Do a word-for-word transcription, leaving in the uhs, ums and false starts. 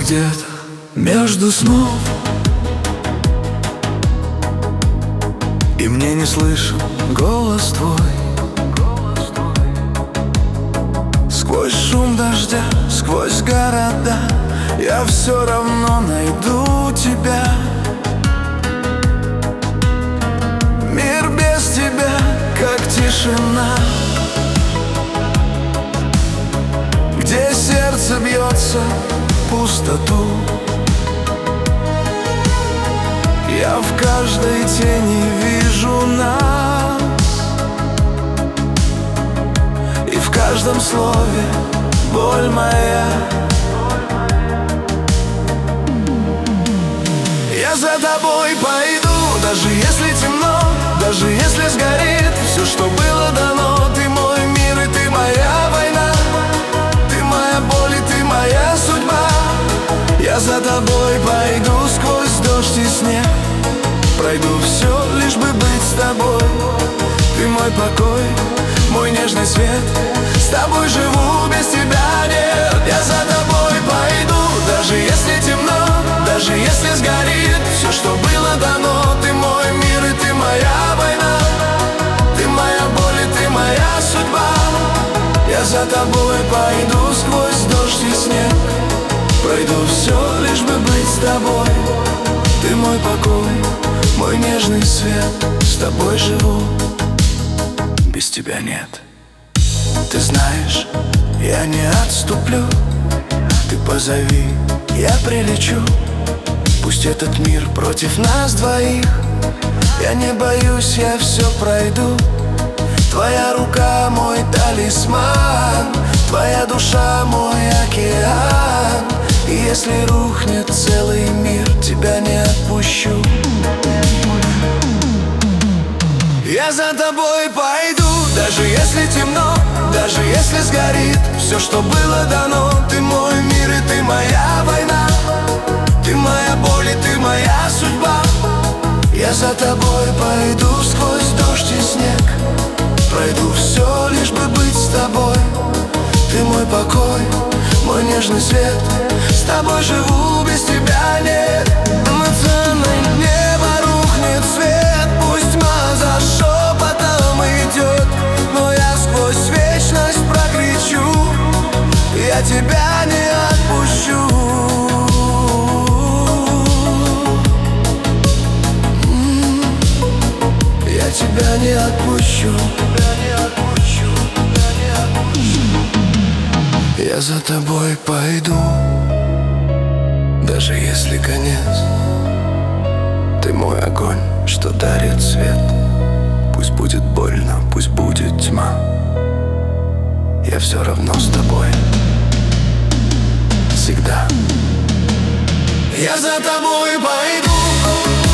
где-то между снов, и мне не слышен голос твой. Сквозь шум дождя, сквозь города я все равно найду тебя. Мир без тебя, как тишина, где сердце бьется в пустоту. Я в каждой тени вижу нас, и в каждом слове боль моя. Я за тобой пойду, даже если темно, даже если сгорит все, что было дано. Ты мой мир и ты моя война, ты моя боль и ты моя судьба. Я за тобой пойду сквозь дождь и снег, пройду все, лишь бы быть с тобой. Ты мой покой, мой нежный свет, с тобой живу, без тебя нет. Я за тобой пойду, даже если темно, даже если сгорит все, что было дано. Ты мой мир и ты моя война, ты моя боль и ты моя судьба. Я за тобой пойду сквозь дождь и снег, пройду все, лишь бы быть с тобой. Ты мой покой, мой нежный свет, с тобой живу, без тебя нет. Ты знаешь, я не отступлю, ты позови, я прилечу. Пусть этот мир против нас двоих, я не боюсь, я все пройду. Твоя рука мой талисман, твоя душа мой океан. И если рухнет целый мир, тебя не отпущу. Я за тобой пойду, даже если темно, даже если сгорит все, что было дано. Ты мой мир и ты моя война, ты моя боль и ты моя судьба. Я за тобой пойду сквозь дождь и снег, пройду все, лишь бы быть с тобой. Ты мой покой, мой нежный свет, с тобой живу, без тебя нет. Над ценой неба рухнет свет, пусть тьма за шепотом идет, но я сквозь вечность прокричу, я тебя не отпущу. Я тебя не отпущу. Я за тобой пойду, даже если конец. Ты мой огонь, что дарит свет. Пусть будет больно, пусть будет тьма, я все равно с тобой всегда. Я за тобой пойду.